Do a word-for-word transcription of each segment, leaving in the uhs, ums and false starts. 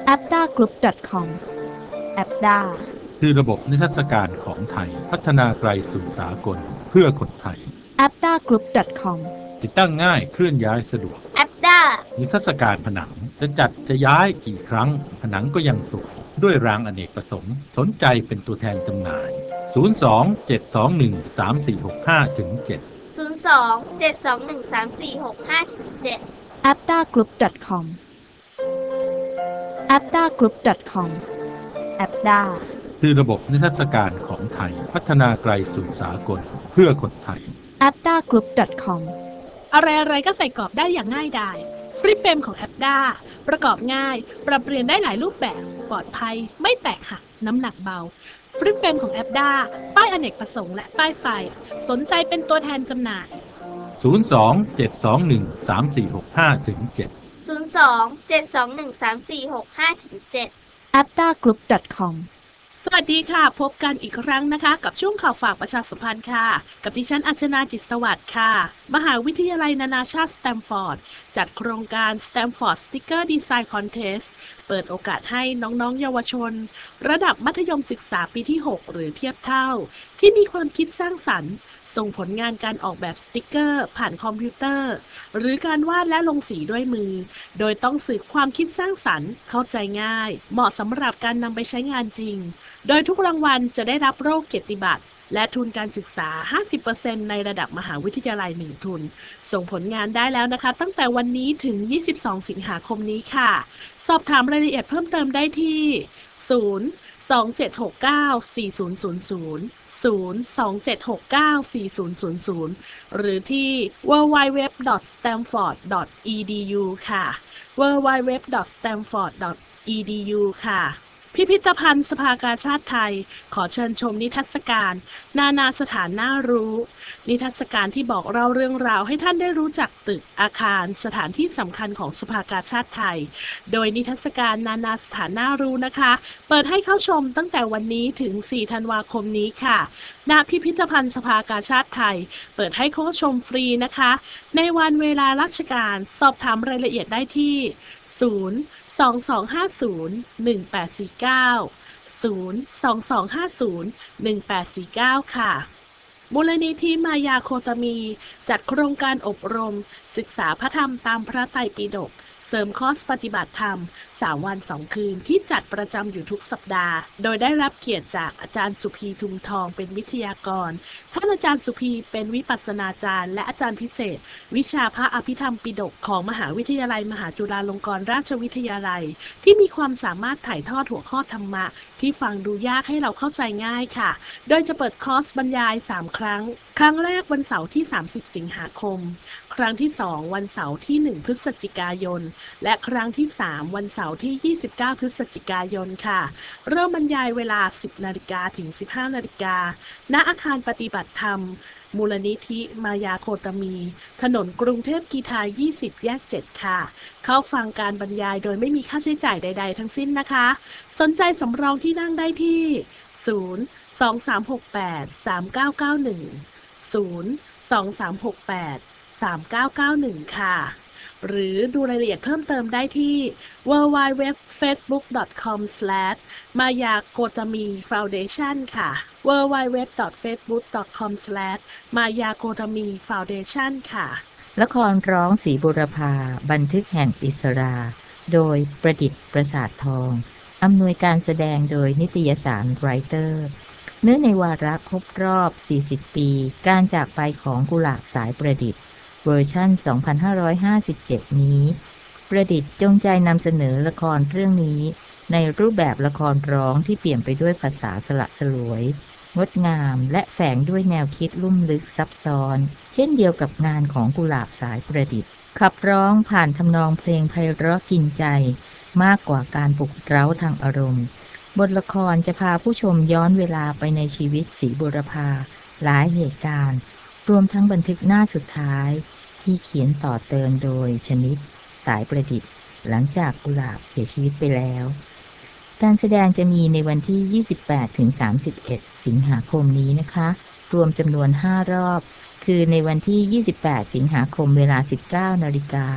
แอปด้ากรุ๊ป ดอท คอม แอปด้าคือระบบนิทรรศการของไทยพัฒนาไกลสู่สากลเพื่อคนไทยแอปด้ากรุ๊ป ดอท คอมติดตั้งง่ายเคลื่อนย้ายสะดวกแอปด้านิทรรศการผนังจะจัดจะย้ายกี่ครั้งผนังก็ยังสวยด้วยรางอเนกประสงค์สนใจเป็นตัวแทนจำหน่าย ศูนย์ สอง เจ็ด สอง หนึ่ง สาม สี่ หก ห้า เจ็ดศูนย์ สอง เจ็ด สอง หนึ่ง สาม สี่ หก ห้า เจ็ดแอปด้ากรุ๊ป ดอท คอม แอปด้ากรุ๊ป ดอท คอม แอปด้าคือระบบนิทรรศการของไทยพัฒนาไกลสู่สากลเพื่อคนไทยแอปด้ากรุ๊ป ดอท คอมอะไรๆก็ใส่กรอบได้อย่างง่ายดายฟลิปเฟรมของแอปด้าประกอบง่ายปรับเปลี่ยนได้หลายรูปแบบปลอดภัยไม่แตกหักน้ำหนักเบาฟลิปเฟรมของแอปด้าป้ายอเนกประสงค์และป้ายไฟสนใจเป็นตัวแทนจำหน่ายศูนย์ สอง เจ็ด สอง หนึ่ง สาม สี่ หก ห้า เจ็ดศูนย์ สอง เจ็ด สอง หนึ่ง สาม สี่ หก ห้า เจ็ดแอปด้ากรุ๊ป ดอท คอมสวัสดีค่ะพบกันอีกครั้งนะคะกับช่วงข่าวฝากประชาสัมพันธ์ค่ะกับดิฉันอัชนาจิตสวัสดิ์ค่ะมหาวิทยาลัยนานาชาติสแตมฟอร์ดจัดโครงการ Stanford Sticker Design Contest เปิดโอกาสให้น้องๆเยาวชนระดับมัธยมศึกษาปีที่หกหรือเทียบเท่าที่มีความคิดสร้างสรรค์ส่งผลงานการออกแบบสติกเกอร์ผ่านคอมพิวเตอร์หรือการวาดและลงสีด้วยมือโดยต้องสื่อความคิดสร้างสรรค์เข้าใจง่ายเหมาะสำหรับการนำไปใช้งานจริงโดยทุกรางวัลจะได้รับโล่เกียรติบัตรและทุนการศึกษา ห้าสิบเปอร์เซ็นต์ ในระดับมหาวิทยาลัยหนึ่งทุนส่งผลงานได้แล้วนะคะตั้งแต่วันนี้ถึงยี่สิบสองสิงหาคมนี้ค่ะสอบถามรายละเอียดเพิ่มเติมได้ที่ ศูนย์ สอง เจ็ด หก เก้า สี่ ศูนย์ ศูนย์ ศูนย์ ศูนย์ สอง เจ็ด หก เก้า สี่ ศูนย์ ศูนย์ ศูนย์ หรือที่ ดับเบิลยู ดับเบิลยู ดับเบิลยู ดอท สแตมฟอร์ด ดอท อี ดี ยู ค่ะ ดับเบิลยู ดับเบิลยู ดับเบิลยู ดอท สแตมฟอร์ด ดอท อี ดี ยู ค่ะพิพิธภัณฑ์สภากาชาดไทยขอเชิญชมนิทรรศการนานาสถานน่ารู้นิทรรศการที่บอกเล่าเรื่องราวให้ท่านได้รู้จักตึกอาคารสถานที่สำคัญของสภากาชาดไทยโดยนิทรรศการนานาสถานน่ารู้นะคะเปิดให้เข้าชมตั้งแต่วันนี้ถึงสี่ธันวาคมนี้ค่ะณพิพิธภัณฑ์สภากาชาดไทยเปิดให้เข้าชมฟรีนะคะในวันเวลาราชการสอบถามรายละเอียดได้ที่ศูนย์ สอง สอง ห้า ศูนย์ หนึ่ง แปด สี่ เก้า ศูนย์ สอง สอง ห้า ศูนย์ หนึ่ง แปด สี่ เก้า ค่ะมูลนิธิมายาโคตมีจัดโครงการอบรมศึกษาพระธรรมตามพระไตรปิฎกเสริมคอร์สปฏิบัติธรรมสามวันสองคืนที่จัดประจำอยู่ทุกสัปดาห์โดยได้รับเกียรติจากอาจารย์สุพีทุมทองเป็นวิทยากรท่านอาจารย์สุพีเป็นวิปัสสนาจารย์และอาจารย์พิเศษวิชาพระอภิธรรมปิฎกของมหาวิทยาลัยมหาจุฬาลงกรณราชวิทยาลัยที่มีความสามารถถ่ายทอดหัวข้อธรรมะที่ฟังดูยากให้เราเข้าใจง่ายค่ะโดยจะเปิดคอร์สบรรยายสามครั้งครั้งแรกวันเสาร์ที่สามสิบสิงหาคมครั้งที่สองวันเสาร์ที่หนึ่งพฤศจิกายนและครั้งที่สามวันเสาร์ที่ยี่สิบเก้าพฤศจิกายนค่ะเริ่มบรรยายเวลาสิบนาฬิกาถึงสิบห้านาฬิกาณอาคารปฏิบัติธรรมมูลนิธิมายาโคตมีถนนกรุงเทพกรีฑายี่สิบแยกเจ็ดค่ะเข้าฟังการบรรยายโดยไม่มีค่าใช้จ่ายใดๆทั้งสิ้นนะคะสนใจสำรองที่นั่งได้ที่ศูนย์ สอง สาม หก แปด สาม เก้า เก้า หนึ่ง ศูนย์ สอง สาม หก แปด สาม เก้า เก้า หนึ่ง ค่ะหรือดูรายละเอียดเพิ่มเติมได้ที่ ดับเบิลยู ดับเบิลยู ดับเบิลยู ดอท เฟซบุ๊ก ดอท คอม สแลช มายาโคตมี ฟาวเดชั่น ค่ะ ดับเบิลยู ดับเบิลยู ดับเบิลยู ดอท เฟซบุ๊ก ดอท คอม สแลช มายาโคตมี ฟาวเดชั่น ค่ะละครร้องศรีบุรพาบันทึกแห่งอิสราโดยประดิษฐ์ประสาททองอำนวยการแสดงโดยนิตยสารไรเตอร์เนื่องในวาระครบรอบสี่สิบปีการจากไปของกุหลาบสายประดิษฐ์เวอร์ชันสองพันห้าร้อยห้าสิบเจ็ดนี้ประดิษฐ์จงใจนำเสนอละครเรื่องนี้ในรูปแบบละครร้องที่เปลี่ยนไปด้วยภาษาสละสลวยงดงามและแฝงด้วยแนวคิดลุ่มลึกซับซ้อนเช่นเดียวกับงานของกุหลาบสายประดิษฐ์ขับร้องผ่านทำนองเพลงไพเราะกินใจมากกว่าการปลุกเร้าทางอารมณ์บทละครจะพาผู้ชมย้อนเวลาไปในชีวิตศรีบุรพาหลายเหตุการณ์รวมทั้งบันทึกหน้าสุดท้ายที่เขียนต่อเติมโดยชนิดสายประดิษฐ์หลังจากกุหลาบเสียชีวิตไปแล้วการแสดงจะมีในวันที่ ยี่สิบแปดถึงสามสิบเอ็ด สิงหาคมนี้นะคะรวมจำนวนห้ารอบคือในวันที่ ยี่สิบแปด สิงหาคมเวลา สิบเก้านาฬิกา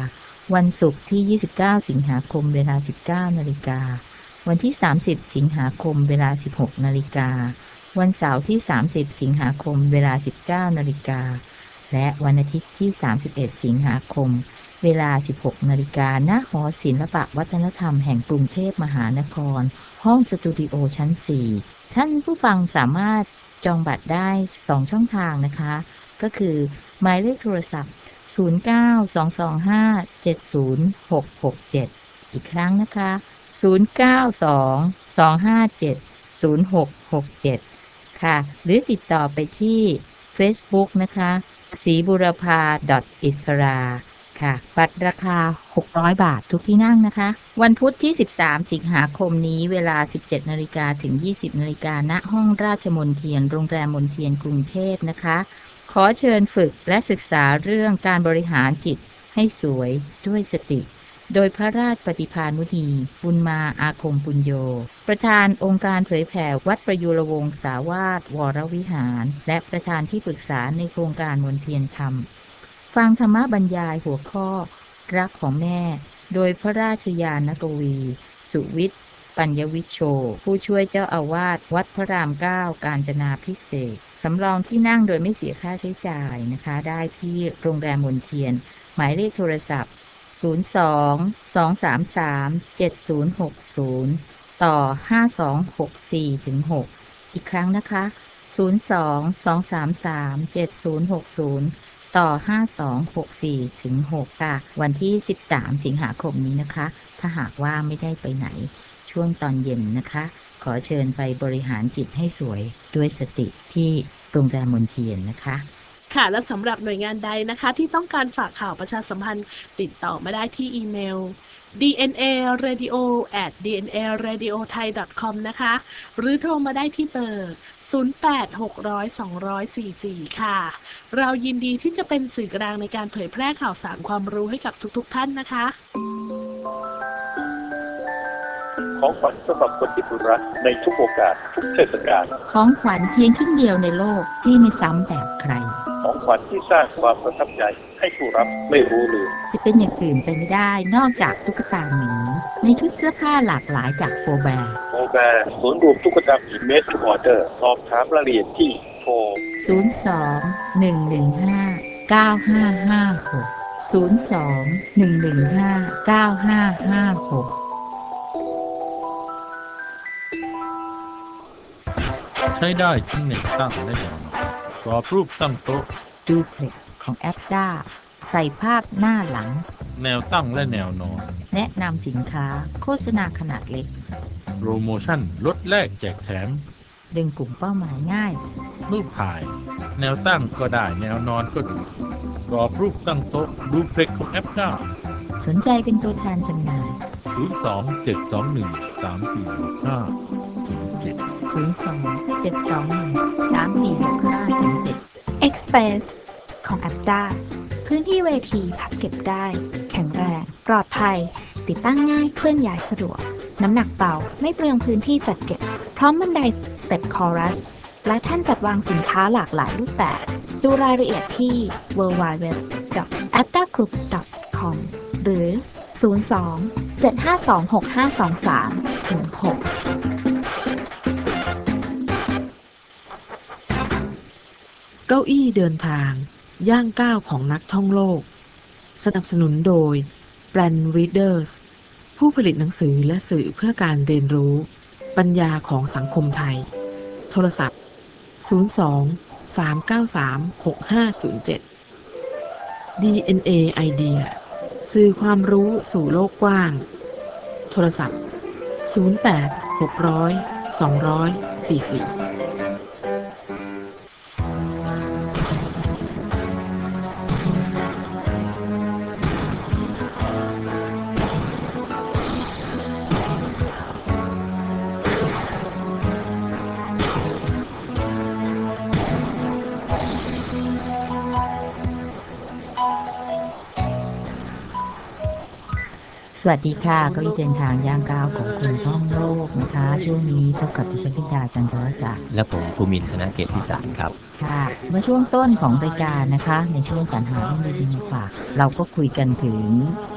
วันศุกร์ที่ยี่สิบเก้าสิงหาคมเวลาสิบเก้านาฬิกาวันที่สามสิบสิงหาคมเวลาสิบหกนาฬิกาวันเสาร์ที่สามสิบสิงหาคมเวลาสิบเก้านาฬิกาและวันอาทิตย์ที่สามสิบเอ็ดสิงหาคมเวลาสิบหกนาฬิกาณหอศิลปวัฒนธรรมแห่งกรุงเทพมหานครห้องสตูดิโอชั้นสี่ท่านผู้ฟังสามารถจองบัตรได้สองช่องทางนะคะก็คือหมายเลขโทรศัพท์ศูนย์ เก้า สอง สอง ห้า เจ็ด ศูนย์ หก หก เจ็ดอีกครั้งนะคะศูนย์ เก้า สอง สอง ห้า เจ็ด ศูนย์ หก หก เจ็ดค่ะหรือติดต่อไปที่ Facebook นะคะศรีบุรพา อิสรา ค่ะบัตรราคาหกร้อยบาททุกที่นั่งนะคะวันพุธที่สิบสามสิงหาคมนี้เวลา สิบเจ็ดนาฬิกา ถึง ยี่สิบนาฬิกา ณห้องราชมนเทียนโรงแรมมนเทียนกรุงเทพนะคะขอเชิญฝึกและศึกษาเรื่องการบริหารจิตให้สวยด้วยสติโดยพระราชปฏิภาณมุนีบุญมาอาคมปุญโญประธานองค์การเผยแผ่วัดประยุรวงศาวาสวรวิหารและประธานที่ปรึกษาในโครงการมนเทียนธรรมฟังธรรมบรรยายหัวข้อรักของแม่โดยพระราชยานกวีสุวิทย์ปัญญวิชโชผู้ช่วยเจ้าอาวาสวัดพระรามเก้ากาญจนาภิเษกสำรองที่นั่งโดยไม่เสียค่าใช้จ่ายนะคะได้ที่โรงแรมมนเทียนหมายเลขโทรศัพท์ศูนย์ สอง สอง สาม สาม เจ็ด ศูนย์ หก ศูนย์ต่อห้า สอง หก สี่ ถึง หกอีกครั้งนะคะศูนย์ สอง สอง สาม สาม เจ็ด ศูนย์ หก ศูนย์ต่อห้า สอง หก สี่ ถึง หกค่ะวันที่สิบสามสิงหาคมนี้นะคะถ้าหากว่าไม่ได้ไปไหนช่วงตอนเย็นนะคะขอเชิญไปบริหารจิตให้สวยด้วยสติที่โรงแรมมนเทียนนะคะค่ะและสำหรับหน่วยงานใดนะคะที่ต้องการฝากข่าวประชาสัมพันธ์ติดต่อมาได้ที่อีเมล ดี เอ็น เอ radio at ดี เอ็น เอ radio thai dot com นะคะหรือโทรมาได้ที่เบอร์ศูนย์ แปด หก ศูนย์ สอง สี่ สี่ ค่ะเรายินดีที่จะเป็นสื่อกลางในการเผยแพร่ข่าวสารความรู้ให้กับทุกๆท่านนะคะของขวัญสำหรับคนที่คุณรักในทุกโอกาสทุกเทศกาลของขวัญเพียงชิ้นเดียวในโลกที่ไม่ซ้ำแบบใครของขวัญที่สร้างความประทับใจให้ผู้รับไม่รู้ลืมจะเป็นอย่างอื่นไปไม่ได้นอกจากตุ๊กตาหมีในชุดเสื้อผ้าหลากหลายจากโฟแบร์โฟแบร์ศูนย์รวมตุ๊กตาหมีเมดทูออเดอร์สอบถามรายละเอียดที่โทรศูนย์ สอง หนึ่ง หนึ่ง ห้า เก้า ห้า ห้า หก ศูนย์ สอง หนึ่ง หนึ่ง ห้า เก้า ห้า ห้า หกใช้ได้ทั้งแนวตั้งและแนวนอนกรอบรูปตั้งโต๊ะดูเพล็กของแอปด้าใส่ภาพหน้าหลังแนวตั้งและแนวนอนแนะนำสินค้าโฆษณาขนาดเล็กโปรโมชั่นลดแลกแจกแถมดึงกลุ่มเป้าหมายง่ายรูปถ่ายแนวตั้งก็ได้แนวนอนก็ดูกรอบรูปตั้งโต๊ะดูเพล็กของแอปด้าสนใจเป็นตัวแทนจำหน่ายศูนย์ สอง เจ็ด สอง หนึ่ง สาม สี่ หก ห้า ถึง เจ็ดศูนย์ สอง เจ็ด สอง หนึ่ง สาม สี่ หก ห้า ถึง เจ็ด Express ของ Apda พื้นที่เวทีพับเก็บได้แข็งแรงปลอดภัยติดตั้งง่ายเคลื่อนย้ายสะดวกน้ำหนักเบาไม่เปลืองพื้นที่จัดเก็บพร้อมบันได Step Chorus และท่านจัดวางสินค้าหลากหลายรูปแบบดูรายละเอียดที่ ดับเบิลยู ดับเบิลยู ดับเบิลยู ดอท แอปดากรุ๊ป ดอท คอม หรือ ศูนย์ สอง เจ็ด ห้า สอง หก ห้า สอง สาม ถึง หกเก้าอี้เดินทางย่างก้าวของนักท่องโลกสนับสนุนโดย Brand Readers ผู้ผลิตหนังสือและสื่อเพื่อการเรียนรู้ปัญญาของสังคมไทยโทรศัพท์ศูนย์ สอง สาม เก้า สาม หก ห้า ศูนย์ เจ็ด ดี เอ็น เอ ไอเดียสื่อความรู้สู่โลกกว้างโทรศัพท์ศูนย์ แปด หก ศูนย์ สอง สี่ สี่สวัสดีค่ะเก้าอี้เดินทางย่างก้าวของคนท่องโลกนะคะช่วงนี้พบกับดิฉันพิดาจันทรศักดิ์และผมภูมินทร์ ธนเกตพิสารครับค่ะเมื่อช่วงต้นของรายการนะคะในช่วงสรรหาเรื่องดีๆมาฝากเราก็คุยกันถึง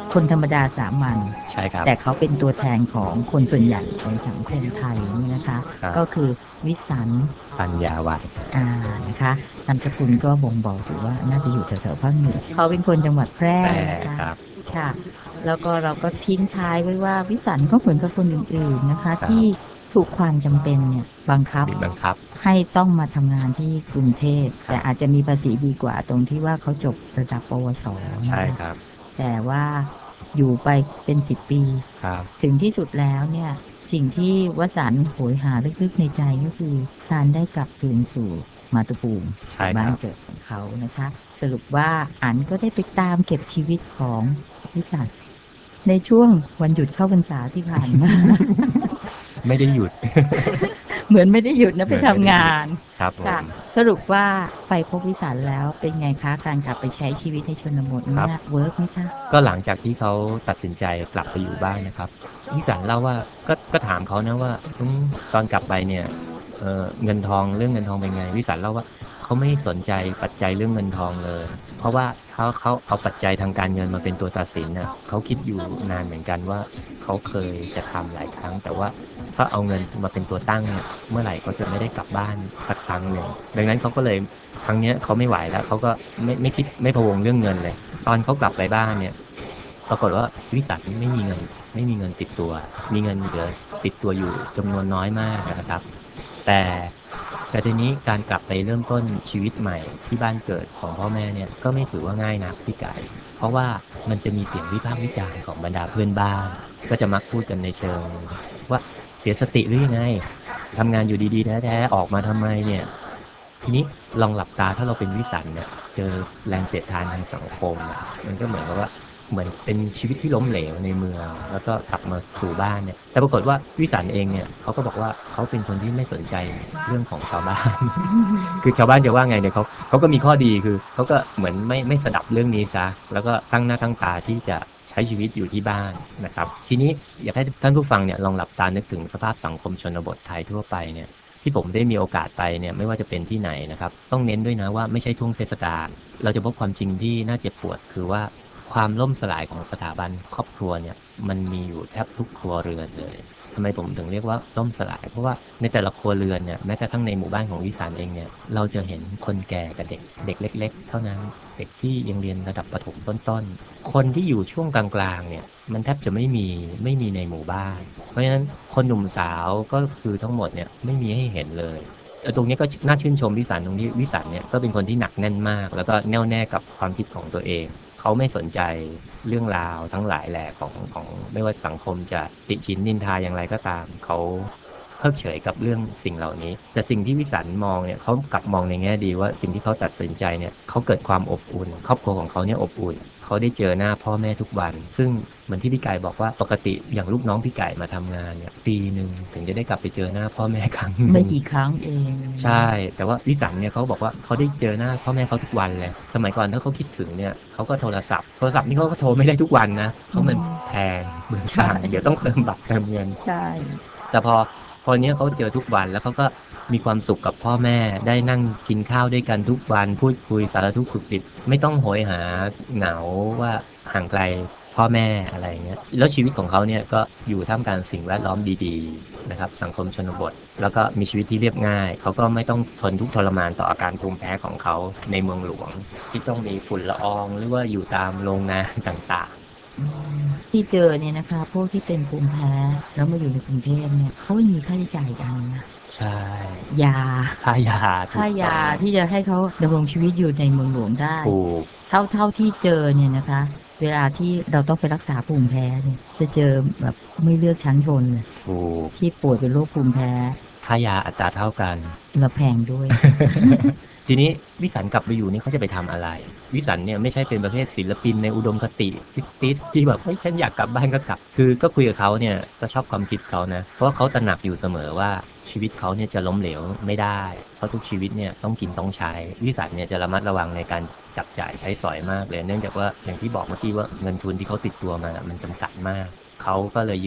คนธรรมดาสามัญใช่ครับแต่เขาเป็นตัวแทนของคนส่วนใหญ่ในสังคมไทยนี่นะคะครับก็คือวิสันต์ปัญญาวัฒน์อ่านะคะนามสกุลก็บ่งบอกอยู่ว่าน่าจะอยู่แถวๆภาคเหนือเขาเป็นคนจังหวัดแพร่แพร่นะคะครับค่ะ แล้วก็เราก็ทิ้งท้ายไว้ว่าวิสันต์ก็เหมือนกับคนอื่นๆนะคะครับที่ถูกความจำเป็นเนี่ยบังคับบีบบังคับให้ต้องมาทำงานที่กรุงเทพครับแต่อาจจะมีภาษีดีกว่าตรงที่ว่าเขาจบระดับปวสใช่นะคะครับแต่ว่าอยู่ไปเป็นสิบปีครับถึงที่สุดแล้วเนี่ยสิ่งที่วสันต์โหยหาลึกๆในใจก็คือการได้กลับคืนสู่มาตุภูมิใช่ครับบ้านเกิดของเขานะคะ สรุปว่าอันก็ได้ไปตามเก็บชีวิตของวิสันต์ในช่วงวันหยุดเข้าพรรษาที่ผ่านมาไม่ได้หยุดเหมือนไม่ได้หยุดนะเหไปมือนไม่ได้ทำงานครับผมค่ะ สรุปว่าไปพบวิสันต์แล้วเป็นไงคะการกลับไปใช้ชีวิตในชนบทครัเนี่บยเวิร์กไหมคะก็หลังจากที่เขาตัดสินใจกลับไปอยู่บ้านนะครับวิสันต์เล่าว่าก็ก็ถามเขานะว่าอืมตอนกลับไปเนี่ยเอ่อเงินทองเรื่องเงินทองเป็นไงวิสันต์เล่าว่าเขาไม่สนใจปัจจัยเรื่องเงินทองเลย เพราะว่าเขาเขาเอาปัจจัยทางการเงินมาเป็นตัวตัดสินน่ะเขาคิดอยู่นานเหมือนกันว่าเขาเคยจะทำหลายครั้ง แต่ว่าถ้าเอาเงินมาเป็นตัวตั้งเนี่ยเมื่อไหร่เขาจะไม่ได้กลับบ้านสักครั้งหนึ่งดังนั้นเขาก็เลยครั้งเนี้ยเขาไม่ไหวแล้วเขาก็ไม่ไม่คิดไม่พะวงเรื่องเงินเลย ตอนเขากลับไปบ้านเนี่ยปรากฏว่าวิสันต์ไม่มีเงินไม่มีเงินติดตัว มีเงินเหลือติดตัวอยู่จำนวนน้อยมากนะครับ แต่แต่ทีนี้การกลับไปเริ่มต้นชีวิตใหม่ที่บ้านเกิดของพ่อแม่เนี่ยก็ไม่ถือว่าง่ายนะพี่ไก่เพราะว่ามันจะมีเสียงวิพากษ์วิจารณ์ของบรรดาเพื่อนบ้านก็จะมักพูดกันในเชิงว่าเสียสติหรือยังไงทำงานอยู่ดีๆแท้ๆออกมาทำไมเนี่ยทีนี้ลองหลับตาถ้าเราเป็นวิสันต์เนี่ยเจอแรงเสียดทานทางสังคมอะมันก็เหมือนกับว่าเหมือนเป็นชีวิตที่ล้มเหลวในเมืองแล้วก็กลับมาสู่บ้านเนี่ยแต่ปรากฏว่าวิสันต์เองเนี่ยเขาก็บอกว่าเขาเป็นคนที่ไม่สนใจเรื่องของชาวบ้าน คือชาวบ้านจะว่าไงเนี่ยเขาเขาก็มีข้อดีคือเขาก็เหมือนไม่ไม่สดับเรื่องนี้ซะแล้วก็ตั้งหน้าตั้งตาที่จะใช้ชีวิตอยู่ที่บ้านนะครับทีนี้อยากให้ท่านผู้ฟังเนี่ยลองหลับตานึกถึงสภาพสังคมชนบทไทยทั่วไปเนี่ยที่ผมได้มีโอกาสไปเนี่ยไม่ว่าจะเป็นที่ไหนนะครับต้องเน้นด้วยนะว่าไม่ใช่ช่วงเทศกาลเราจะพบความจริงที่น่าเจ็บปวดคือว่าความล่มสลายของสถาบันครอบครัวเนี่ยมันมีอยู่แทบทุกครัวเรือนเลยทำไมผมถึงเรียกว่าล่มสลายเพราะว่าในแต่ละครัวเรือนเนี่ยแม้กระทั่งในหมู่บ้านของวิสานเองเนี่ยเราจะเห็นคนแก่กับเด็กเด็กเล็กๆเท่านั้นเด็กที่ยังเรียนระดับประถมต้นๆคนที่อยู่ช่วงกลางๆเนี่ยมันแทบจะไม่มีไม่มีในหมู่บ้านเพราะฉะนั้นคนหนุ่มสาวก็คือทั้งหมดเนี่ยไม่มีให้เห็นเลยตรงนี้ก็น่าชื่นชมวิสานตรงที่วิสานเนี่ยก็เป็นคนที่หนักแน่นมากแล้วก็แน่วแน่กับความคิดของตัวเองเขาไม่สนใจเรื่องราวทั้งหลายแหล่ของของไม่ว่าสังคมจะติฉินนินทาอย่างไรก็ตามเขาเพิกเฉยกับเรื่องสิ่งเหล่านี้แต่สิ่งที่วิสันมองเนี่ยเขากลับมองในแง่ดีว่าสิ่งที่เขาตัดสินใจเนี่ยเขาเกิดความอบอุ่นครอบครัวของเขาเนี่ยอบอุ่นเขาได้เจอหน้าพ่อแม่ทุกวันซึ่งเหมือนที่พี่ไก่บอกว่าปกติอย่างลูกน้องพี่ไก่มาทำงานเนี่ยปีหนึ่งถึงจะได้กลับไปเจอหน้าพ่อแม่ครั้งหนึ่งไม่กี่ครั้งเองใช่แต่ว่าวิสันเนี่ยเขาบอกว่าเขาได้เจอหน้าพ่อแม่เขาทุกวันเลยสมัยก่อนถ้าเขาคิดถึงเนี่ยเขาก็โทรศัพท์โทรศัพท์นี่เขาก็โทรไม่ได้ทุกวันนะเพราะมันแพงเมืองต่างเดี๋ยวต้องเติมบัตรเติมเงินใช่แต่พอพอเนี้ยเขาเจอทุกวันแล้วเขาก็มีความสุขกับพ่อแม่ได้นั่งกินข้าวด้วยกันทุกวันพูดคุยสารทุกข์สุขดิบไม่ต้องโหยหาเหงาว่าห่างไกลพ่อแม่อะไรเงี้ยแล้วชีวิตของเขาเนี่ยก็อยู่ท่ามกลางสิ่งแวดล้อมดีๆนะครับสังคมชนบทแล้วก็มีชีวิตที่เรียบง่ายเขาก็ไม่ต้องทนทุกข์ทรมานต่ออาการภูมิแพ้ของเขาในเมืองหลวงที่ต้องมีฝุ่นละอองหรือว่าอยู่ตามโรงงานต่างๆที่เจอเนี่ยนะคะพวกที่เป็นภูมิแพ้แล้วมาอยู่ในกรุงเทพเนี่ยเขาไม่มีค่าใช้จ่ายกันนะใช่ยาค่ายาค่ายาที่จะให้เขาดำรงชีวิตอยู่ในเมืองหลวงได้ถูกเท่าเท่าที่เจอเนี่ยนะคะ เวลาที่เราต้องไปรักษาภูมิแพ้เนี่ยจะเจอแบบไม่เลือกชั้นชนเลยถูกที่ป่วยเป็นโรคภูมิแพ้ค่ายาอัตราเท่ากันแล้วแพงด้วยทีนี้วิสันกลับไปอยู่นี่เขาจะไปทำอะไร วิสันเนี่ยไม่ใช่เป็นประเภทศิลปินในอุดมคติฟิกติสที่แบบเฮ้ยฉันอยากกลับบ้านก็กลับ คือก็คุยกับเขาเนี่ยก็ชอบความคิดเขานะเพราะว่าเขาตระหนักอยู่เสมอว่าชีวิตเขาเนี่ยจะล้มเหลวไม่ได้เพราะทุกชีวิตเนี่ยต้องกินต้องใช้วิสันเนี่ยจะระมัดระวังในการจับจ่ายใช้สอยมากเลยเนื่องจากว่าอย่างที่บอกเมื่อกี้ว่าเงินทุนที่เขาติดตัวมามันจำกัดมากเขาก็เลยยึดหลัก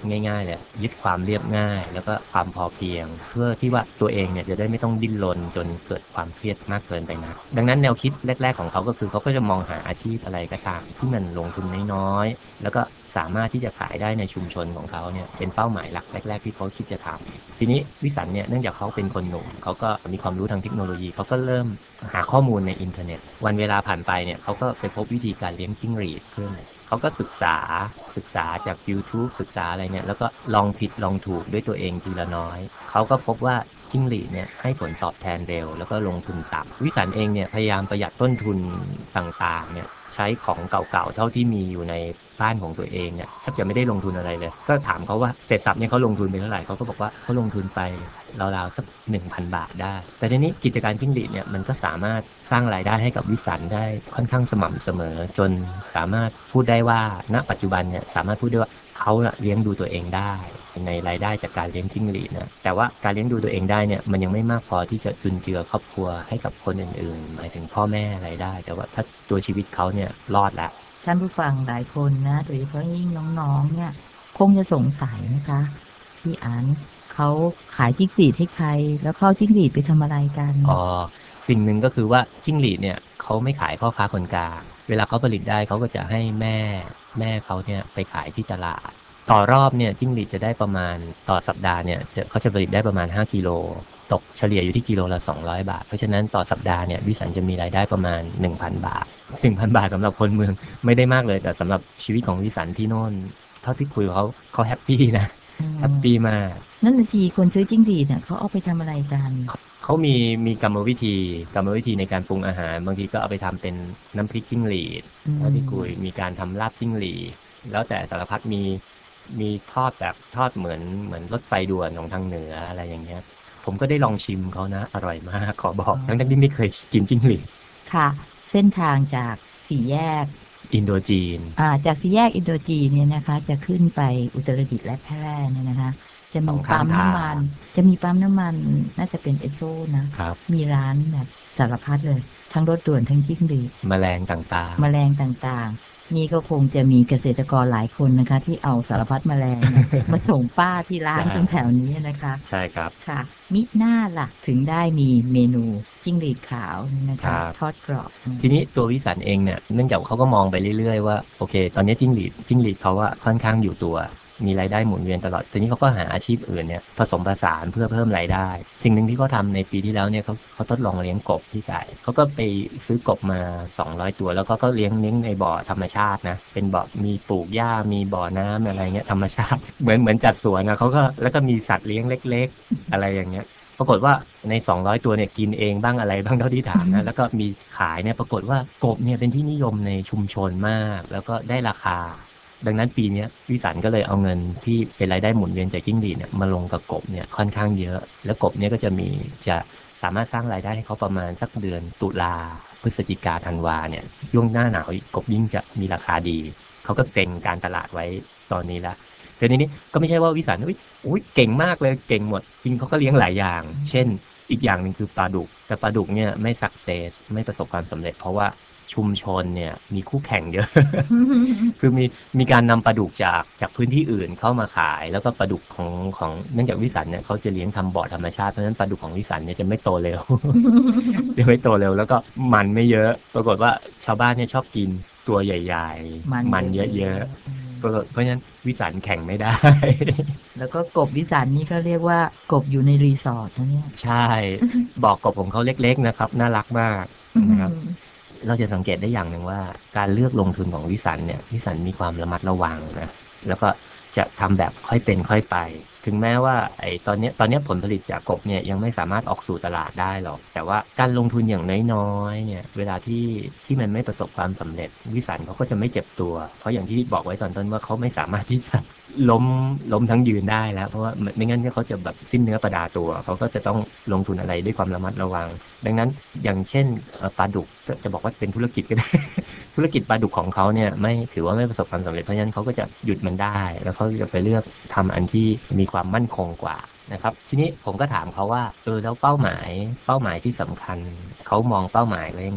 ง่ายๆเลยยึดความเรียบง่ายแล้วก็ความพอเพียงเพื่อที่ว่าตัวเองเนี่ยจะได้ไม่ต้องดิ้นรนจนเกิดความเครียดมากเกินไปนะดังนั้นแนวคิดแรกๆของเขาก็คือเขาก็จะมองหาอาชีพอะไรก็ตามที่มันลงทุนน้อยๆแล้วก็สามารถที่จะขายได้ในชุมชนของเขาเนี่ยเป็นเป้าหมายหลักแรกๆที่เขาคิดจะทำทีนี้วิสันเนี่ยเนื่องจากเขาเป็นคนหนุ่มเขาก็มีความรู้ทางเทคโนโลยีเขาก็เริ่มหาข้อมูลในอินเทอร์เน็ตวันเวลาผ่านไปเนี่ยเขาก็ไปพบวิธีการเลี้ยงจิ้งหรีดขึ้นเขาก็ศึกษาศึกษาจาก YouTube ศึกษาอะไรเนี่ยแล้วก็ลองผิดลองถูกด้วยตัวเองทีละน้อยเขาก็พบว่าจิ้งหรีดเนี่ยให้ผลตอบแทนเร็วแล้วก็ลงทุนต่ำวิสันเองเนี่ยพยายามประหยัดต้นทุนต่างๆเนี่ยใช้ของเก่าๆเท่าที่มีอยู่ในบ้านของตัวเองเนี่ยแทบจะไม่ได้ลงทุนอะไรเลยก็ถามเขาว่าเสร็จสับเนี่ยเขาลงทุนไปเท่าไหร่เขาก็บอกว่าเขาลงทุนไปราวๆสัก หนึ่งพัน บาทได้แต่ทีนี้กิจการจิ้งหรีดเนี่ยมันก็สามารถสร้างรายได้ให้กับวิสันได้ค่อนข้างสม่ำเสมอจนสามารถพูดได้ว่าณปัจจุบันเนี่ยสามารถพูดได้ว่าเขาเลี้ยงดูตัวเองได้ในรายได้จากการเลี้ยงจิ้งหรีดนะแต่ว่าการเลี้ยงดูตัวเองได้เนี่ยมันยังไม่มากพอที่จะจุนเจือครอบครัวให้กับคนอื่นๆหมายถึงพ่อแม่อะไรได้แต่ว่าถ้าตัวชีวิตเขาเนี่ยรอดแล้วท่านผู้ฟังหลายคนนะโดยเฉพาะยิ่งน้องๆเนี่ยคงจะสงสัยนะคะพี่อันเขาขายจิ้งหรีดให้ใครแล้วเขาจิ้งหรีดไปทำอะไรกันอ๋อสิ่งหนึ่งก็คือว่าจิ้งหรีดเนี่ยเขาไม่ขายพ่อค้าคนกลางเวลาเขาผลิตได้เขาก็จะให้แม่แม่เขาเนี่ยไปขายที่ตลาดต่อรอบเนี่ยจิ้งหรีดจะได้ประมาณต่อสัปดาห์เนี่ยจะเขาจะผลิตได้ประมาณห้ากิโลตกเฉลี่ยอยู่ที่กิโลละสองร้อยบาทเพราะฉะนั้นต่อสัปดาห์เนี่ยวิสันจะมีรายได้ประมาณ หนึ่งพัน บาท หนึ่งพัน บาทสำหรับคนเมืองไม่ได้มากเลยแต่สำหรับชีวิตของวิสันที่โน่นเท่าที่คุยกับเขาเขาแฮปปี้นะแฮปปี้มากนั่นน่ะสิคนซื้อจิ้งหรีดเนี่ยเขาเอาไปทำอะไรกันเขามีมีกรรมวิธีกรรมวิธีในการปรุงอาหารบางทีก็เอาไปทำเป็นน้ำพริกจิ้งหรีดเท่าที่คุยมีการทำลาบจิ้งหรีดแล้วแต่สารพัดมีมีทอดแบบทอดเหมือนเหมือนรถไฟด่วนของทางเหนืออะไรอย่างเงี้ยผมก็ได้ลองชิมเขานะอร่อยมากขอบอกทั้งที่ไม่เคยกินจิ้งหรีดค่ะเส้นทางจากสี่แยกอินโดจีนอ่าจากสี่แยกอินโดจีนเนี่ยนะคะจะขึ้นไปอุตรดิตถ์และแพร่เนี่ยนะคะจะมีปั๊มน้ำมันจะมีปั๊มน้ำมันน่าจะเป็นเอสโซนะครับมีร้านแบบสารพัดเลยทั้งรถด่วนทั้งจิ้งหรีดแมลงต่างๆแมลงต่างๆนี่ก็คงจะมีเกษตรกรหลายคนนะคะที่เอาสารพัดแมลงมาส่งป้าที่ร้านตรงแถวนี้นะคะใช่ครับค่ะมิหน้าล่ะถึงได้มีเมนูจิ้งหรีดขาวนะคะทอดกรอบทีนี้ตัววิสันเองเนี่ยเนื่องจากเขาก็มองไปเรื่อยๆว่าโอเคตอนนี้จิ้งหรีดจิ้งหรีดเขาว่าค่อนข้างอยู่ตัวมีรายได้หมุนเวียนตลอดทีนี้เขาก็หาอาชีพอื่นเนี่ยผสมผสานเพื่อเพิ่มรายได้สิ่งหนึ่งที่เขาทำในปีที่แล้วเนี่ยเขาเขาทดลองเลี้ยงกบที่ไก่เขาก็ไปซื้อกบมาสองร้อยตัวแล้วก็ก็เลี้ยงเลี้ยงในบ่อธรรมชาตินะเป็นบ่อมีปลูกหญ้ามีบ่อน้ำอะไรเงี้ยธรรมชาติเหมือนเหมือนจัดสวนนะเขาก็แล้วก็มีสัตว์เลี้ยงเล็กๆอะไรอย่างเงี้ยปรากฏว่าในสองร้อยตัวเนี่ยกินเองบ้างอะไรบ้างเท่าที่ถามนะแล้วก็มีขายเนี่ยปรากฏว่ากบเนี่ยเป็นที่นิยมในชุมชนมากแล้วก็ได้ราคาดังนั้นปีนี้วิสันก็เลยเอาเงินที่เป็นรายได้หมุนเวียนจากจิ้งหรีดเนี่ยมาลงกับกบเนี่ยค่อนข้างเยอะแล้วกบเนี่ยก็จะมีจะสามารถสร้างรายได้ให้เขาประมาณสักเดือนตุลาพฤศจิกาธันวาเนี่ยช่วงหน้าหนาวกบยิ่งจะมีราคาดีเขาก็เต็งการตลาดไว้ตอนนี้ละแต่นี้ก็ไม่ใช่ว่าวิสันอุ้ยอุ้ยเก่งมากเลยเก่งหมดจริงเขาก็เลี้ยงหลายอย่างเช่นอีกอย่างหนึ่งคือปลาดุกแต่ปลาดุกเนี่ยไม่สักเซสไม่ประสบความสำเร็จเพราะว่าชุมชนเนี่ยมีคู่แข่งเยอะ คือมีมีการนำปลาดุกจากจากพื้นที่อื่นเข้ามาขายแล้วก็ปลาดุกของของเนื่องจากวิสันเนี่ยเขาจะเลี้ยงทำบ่อธรรมชาติเพราะฉะนั้นปลาดุกของวิสันเนี่ยจะไม่โตเร็ว จะไม่โตเร็วแล้วก็มันไม่เยอะปรากฏว่าชาวบ้านเนี่ยชอบกินตัวใหญ่ๆมันเยอะๆเพราะฉะนั้นวิสันแข่งไม่ได้แล้วก็กบวิสันนี่ก็เรียกว่ากบอยู่ในรีสอร์ทนะเนี่ยใช่บอกกบของเขาเล็กๆนะครับน่ารักมากนะครับเราจะสังเกตได้อย่างหนึ่งว่าการเลือกลงทุนของวิสันเนี่ยวิสันมีความระมัดระวังนะแล้วก็จะทำแบบค่อยเป็นค่อยไปถึงแม้ว่าไอ้ตอนนี้ตอนนี้ผลผลิตจากกบเนี่ยยังไม่สามารถออกสู่ตลาดได้หรอกแต่ว่าการลงทุนอย่างน้อยๆเนี่ยเวลาที่ที่มันไม่ประสบความสำเร็จวิสันเขาก็จะไม่เจ็บตัวเพราะอย่างที่บอกไว้ตอนต้นว่าเขาไม่สามารถที่จะล้มล้มทั้งยืนได้แล้วเพราะว่าไม่งั้นเขาจะแบบสิ้นเนื้อประดาตัวเขาก็จะต้องลงทุนอะไรด้วยความระมัดระวังดังนั้นอย่างเช่นปลาดุกจะบอกว่าเป็นธุรกิจก็ได้ ธุรกิจปลาดุกของเขาเนี่ยไม่ถือว่าไม่ประสบความสำเร็จเพราะฉะนั้นเขาก็จะหยุดมันได้แล้วเขาจะไปเลือกทำอันที่มีความมั่นคงกว่านะครับทีนี้ผมก็ถามเขาว่าเออแล้วเป้าหมายเป้าหมายที่สำคัญเขามองเป้าหมายไว้ยังไง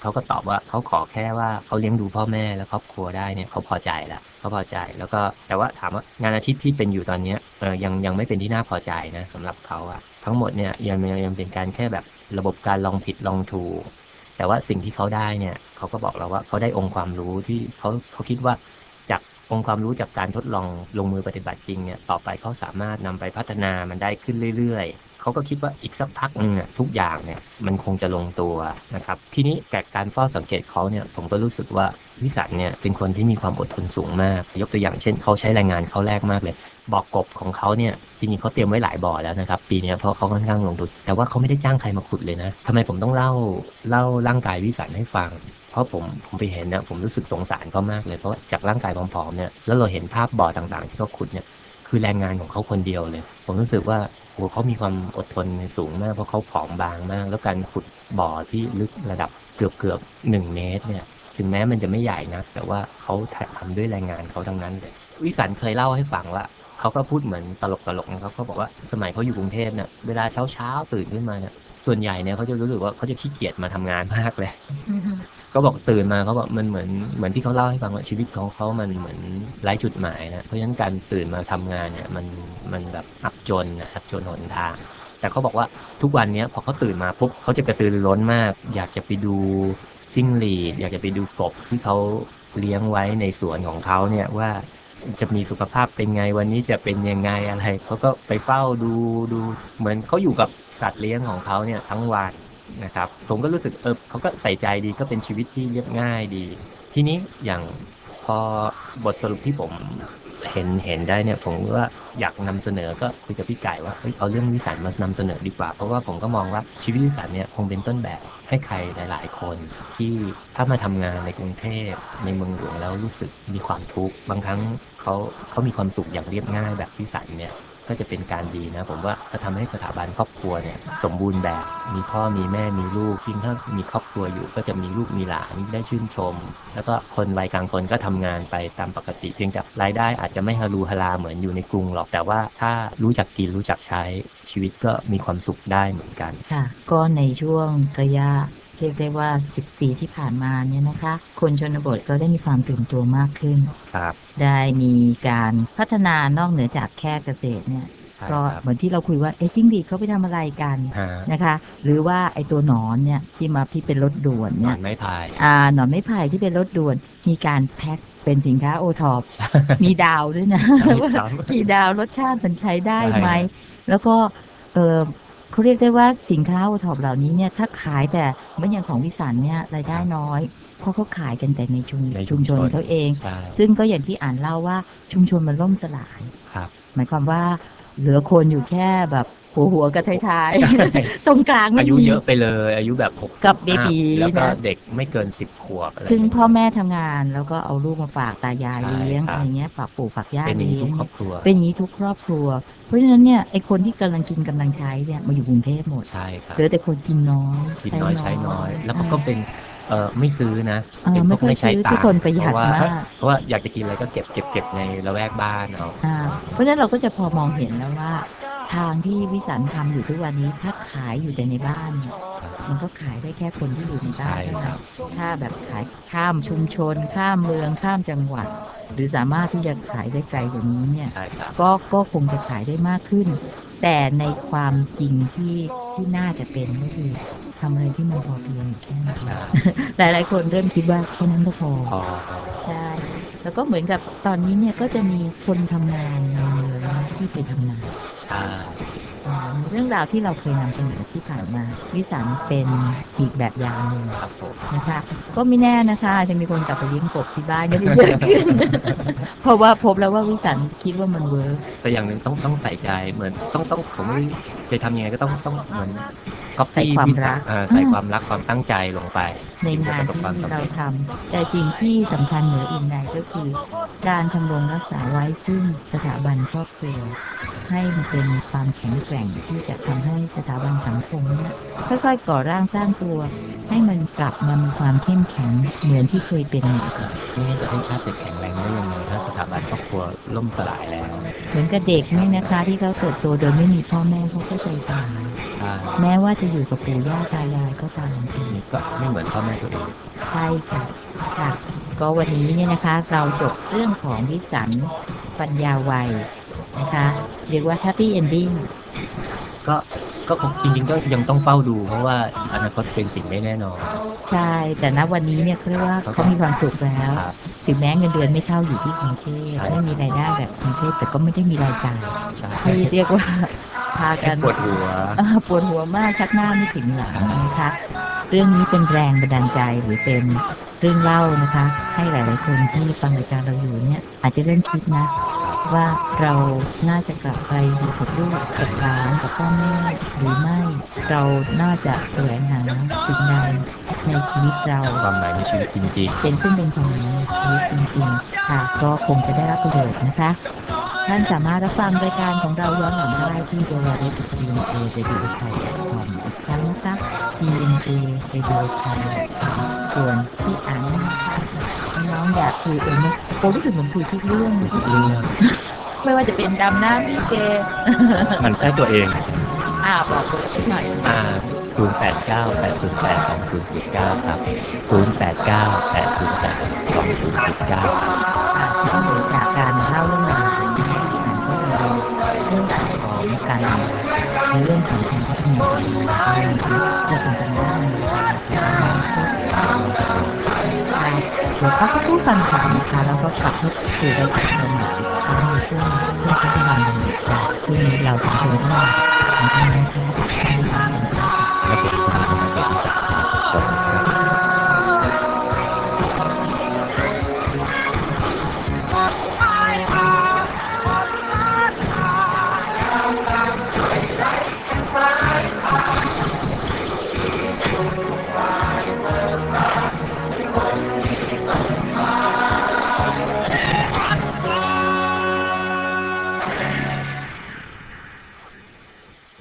เขาก็ตอบว่าเขาขอแค่ว่าเขาเลี้ยงดูพ่อแม่และครอบครัวได้เนี่ยเขาพอใจละเขาพอใจแล้วก็แต่ว่าถามว่างานอาชีพที่เป็นอยู่ตอนนี้เออยังยังไม่เป็นที่น่าพอใจนะสำหรับเขาอะทั้งหมดเนี่ยยังยังยังเป็นการแค่แบบระบบการลองผิดลองถูกแต่ว่าสิ่งที่เขาได้เนี่ยเขาก็บอกเราว่าเขาได้องค์ความรู้ที่เขาเขาคิดว่าจากองค์ความรู้จากการทดลองลงมือปฏิบัติจริงเนี่ยต่อไปเขาสามารถนำไปพัฒนามันได้ขึ้นเรื่อยๆเขาก็คิดว่าอีกสักพักนึงเนี่ยทุกอย่างเนี่ยมันคงจะลงตัวนะครับทีนี้จากการเฝ้าสังเกตเขาเนี่ยผมก็รู้สึกว่าวิสันเนี่ยเป็นคนที่มีความอดทนสูงมากยกตัวอย่างเช่นเขาใช้แรงงานเขาแรกมากเลยบ่อกบของเขาเนี่ยจริงๆเขาเตรียมไว้หลายบ่อแล้วนะครับปีนี้เพราะเขาค่อนข้างลงทุนแต่ว่าเขาไม่ได้จ้างใครมาขุดเลยนะทำไมผมต้องเล่าเล่าร่างกายวิสันให้ฟังเพราะผมผมไปเห็นนะผมรู้สึกสงสารเขามากเลยเพราะจากร่างกายผอมๆเนี่ยแล้วเราเห็นภาพบ่อต่างๆที่เขาขุดเนี่ยคือแรงงานของเขาคนเดียวเลยผมรู้สึกว่าโอ้เขามีความอดทนสูงมากเพราะเขาผอมบางมากแล้วการขุดบ่อที่ลึกระดับเกือบเกือบหนึ่งเมตรเนี่ยถึงแม้มันจะไม่ใหญ่นะแต่ว่าเขาทำด้วยแรงงานเขาทั้งนั้นเลยวิสันเคยเล่าให้ฟังว่าเขาก็พูดเหมือนตลกๆนะครับเขาบอกว่าสมัยเขาอยู่กรุงเทพเนี่ยเวลาเช้าๆตื่นขึ้นมาเนี่ยส่วนใหญ่เนี่ยเขาจะรู้สึกว่าเขาจะขี้เกียจมาทำงานมากเลยก็บอกตื่นมาเขาบอกมันเหมือนเหมือนที่เขาเล่าให้ฟังว่าชีวิตของเขามันเหมือนไร้จุดหมายนะเพราะฉะนั้นการตื่นมาทำงานเนี่ยมันมันแบบอับจนนะอับจนหนทางแต่เขาบอกว่าทุกวันนี้พอเขาตื่นมาปุ๊บเขาจะกระตือรือร้นมากอยากจะไปดูจิ้งหรีดอยากจะไปดูกบที่เขาเลี้ยงไว้ในสวนของเขาเนี่ยว่าจะมีสุขภาพเป็นไงวันนี้จะเป็นยังไงอะไรเขาก็ไปเฝ้าดูดูเหมือนเขาอยู่กับสัตว์เลี้ยงของเขาเนี่ยทั้งวันนะครับผมก็รู้สึกเออเขาก็ใส่ใจดีก็เป็นชีวิตที่เรียบง่ายดีทีนี้อย่างพอบทสรุปที่ผมเห็นเห็นได้เนี่ยผมว่าอยากนำเสนอก็คุยกับพี่ไก่ว่าเฮ้ยเอาเรื่องวิสันมานำเสนอดีกว่าเพราะว่าผมก็มองว่าชีวิตวิสันเนี่ยคงเป็นต้นแบบให้ใครหลายๆคนที่ถ้ามาทำงานในกรุงเทพในเมืองหลวงแล้วรู้สึกมีความทุกข์บางครั้งเขาเขามีความสุขอย่างเรียบง่ายแบบวิสันเนี่ยก็จะเป็นการดีนะผมว่าจะทำให้สถาบันครอบครัวเนี่ยสมบูรณ์แบบมีพ่อมีแม่มีลูกยิ่งถ้ามีครอบครัวอยู่ก็จะมีลูกมีหลานได้ชื่นชมแล้วก็คนวัยกลางคนก็ทำงานไปตามปกติเพียงแต่รายได้อาจจะไม่ฮารูฮาราเหมือนอยู่ในกรุงหรอกแต่ว่าถ้ารู้จักกินรู้จักใช้ชีวิตก็มีความสุขได้เหมือนกันค่ะก็ในช่วงระยะเรียกได้ว่าสิบปีที่ผ่านมาเนี่ยนะคะคนชนบทก็ได้มีความตื่นตัวมากขึ้นครับได้มีการพัฒนานอกเหนือจากแค่เกษตรเนี่ยก็เหมือนที่เราคุยว่าเอ๊ะจิ้งหรีดเขาไปทำอะไรกันนะคะหรือว่าไอ้ตัวหนอนเนี่ยที่มาที่เป็นรถด่วนหนเนี่อย นไม้พายอ่าหนอนไม้ไผ่ที่เป็นรถด่วนมีการแพ็คเป็นสินค้าโอท็อปมีดาวด้วยนะว่ากี่ดาวรสชาติมันใช้ได้ไหมแล้วก็เออเขาเรียกได้ว่าสินค้าโอท็อปเหล่านี้เนี่ยถ้าขายแต่เหมือนอย่างของวิสันเนี่ยรายได้น้อยเพราะเขาขายกันแต่ในชุมชุมชนเขาเองซึ่งก็อย่างที่อ่านเล่าว่าชุมชนมันล่มสลายหมายความว่าเหลือคนอยู่แค่แบบหัวหัวกับท้ายๆตรงกลางไม่มีอายุเยอะไปเลยอายุแบบหกสิบกับเบบีแล้วก็นะเด็กไม่เกินสิบขวบอะไรซึ่งพ่อแม่ทำงานแล้วก็เอาลูกมาฝากตายายเลี้ยงอะไรเงี้ยฝากปู่ฝากย่าเป็นอย่างนี้เลี้ยงทุกครอบครัวเป็นอย่างนี้ทุกครอบครัวเพราะฉะนั้นเนี่ยไอ้คนที่กำลังกินกำลังใช้เนี่ยมาอยู่กรุงเทพหมดใช่ครับเหลือแต่คนกินน้อยกินน้อยใช้น้อยแล้วก็เป็นเออไม่ซื้อนะเออเป็นพไม่ค่อยวกไม่ใช้ซื้อทุกตังค์คนประหยัดเพราะว่ามากเพราะว่าอยากจะกินอะไรก็เก็บเก็บเก็บในละแวกบ้านเอาอ่าเพราะฉะนั้นเราก็จะพอมองเห็นแล้วว่าทางที่วิสันทำอยู่ทุกวันนี้ถ้าขายอยู่แต่ในบ้านเนี่ยมันก็ขายได้แค่คนที่อยู่ในบ้านเท่านั้นถ้าแบบขายข้ามชุมชนข้ามเมืองข้ามจังหวัดหรือสามารถที่จะขายได้ไกลกว่านี้เนี่ยก็ก็คงจะขายได้มากขึ้นแต่ในความจริงที่ที่น่าจะเป็นก็คือทำอะไรที่มันพอเพียงแค่นั้นหลายๆคนเริ่มคิดว่าแค่นั้นก็พอใช่แล้วก็เหมือนกับตอนนี้เนี่ยก็จะมีคนทำงานในเมืองที่ไปทำนาเรื่องราวที่เราเคยนำเสนอที่ผ่านมาวิสันเป็นอีกแบบอย่างหนึ่งนะคะก็ไม่แน่นะคะจะมีคนกลับไปเลี้ยงกบที่บ้านก็ได้เยอะขึ้นเพราะว่าพบแล้วว่าวิสันคิดว่ามันเวิร์กแต่อย่างหนึ่งต้องต้องใส่ใจเหมือนต้องต้องผมไม่จะทำยังไงก็ต้องต้องเหมือนก๊อปปี้วิสัยใส่ความรักความตั้งใจลงไปในงานที่เราทำแต่สิ่งที่สำคัญเหนืออื่นใดก็คือการทำรงรักษาไว้ซึ่งสถาบันครอบครัวให้มันเป็นความแข็งแกร่งที่จะทำให้สถาบันสังคมเนี่ยค่อยๆก่อร่างสร้างตัวให้มันกลับมามีความเข้มแข็งเหมือนที่เคยเป็นเหมือนก่อนให้ชาติจะแข็งแรงได้ยังไงถ้าสถาาบันครอบครัวล่มสลายแล้วเหมือนกับเด็กเนี่ยนะคะที่เขาเติบโตโดยไม่มีพ่อแม่เขาก็ใจตายใช่แม้ว่าจะอยู่กับปู่ย่าตายายก็ตามทีก็ไม่เหมือนพ่อแม่ตัวเองใช่ค่ะค่ะ ก็วันนี้เนี่ยนะคะเราจบเรื่องของวิสันต์ปัญญาวัยนะคะ เรียกว่า Happy Ending ก็ก็คงจริงๆก็ยังต้องเฝ้าดูเพราะว่าอนาคตเป็นสิ่งไม่แน่นอนใช่ แต่ณวันนี้เนี่ยเขาเรียกว่าเขามีความสุขแล้วครับถึงแม้เงินเดือนไม่เท่าอยู่ที่กรุงเทพใช่ไม่มีรายได้แบบกรุงเทพแต่ก็ไม่ได้มีรายจ่ายใช่ที่เรียกว่าพากันปวดหัวเอ่อปวดหัวมากชักหน้าไม่ถึงหลังนะคะ เรื่องนี้เป็นแรงบันดาลใจหรือเป็นเรื่องเล่านะคะ ให้หลายๆคนที่ฟังรายการเราอยู่เนี่ย อาจจะเริ่มคิดนะ ว่าเราน่าจะกลับไปอยู่กับลูกกับหลานกับพ่อแม่หรือไม่ เราน่าจะแสวงหาสิ่งใดในชีวิตเราความหมายในชีวิตจริงเป็นซึ่งเป็นความหมายในชีวิตจริงๆ ค่ะ ก็คงจะได้รับประโยชน์นะคะ ท่านสามารถรับฟังรายการของเราย้อนหลังได้ที่ ดับเบิลยู ดับเบิลยู ดับเบิลยู ดอท ดี เอ็น เอ เรดิโอ ไทย ดอท คอม อีกครั้งนะคะ ดี เอ็น เอ Radio Thai ส่วนที่อ่านนะคะน้องๆอยากคุยเองเนี่ยโอ้รู้สึกเหมือนคุยทุกเรื่องเลยๆ เรื่องไม่ว่าจะเป็นดำน้ำดีเจมันใช่ตัวเองอ่าบอกเบอร์สักหน่อยอ่าศูนย์ แปด เก้า แปด ศูนย์ แปด สอง ศูนย์ ศูนย์ เก้า ครับ ศูนย์ แปด เก้า แปด ศูนย์ แปด สอง ศูนย์ ศูนย์ เก้า ครับค่ะนอกเหนือจากการเล่าเรื่องราวของที่อ่านก็จะเป็นเรื่องราวของการเมืองและเรื่องของการพัฒนาตัวเองด้วยนะคะเราคงจะมาเล่าในรายการของเราค่ะเดี๋ยวพักสักครู่ฟังข่าวนะคะแล้วก็กลับมาสู่รายการเราใหม่อีกครั้งในช่วงเพื่อนพัฒนาเมืองค่ะช่วงนี้เราสองคนต้องลาคุณผู้ชมนะคะท่านผู้ชมกันค่ะและผมคุณธนเดชวิสัชครับสวัสดีครับ Inside,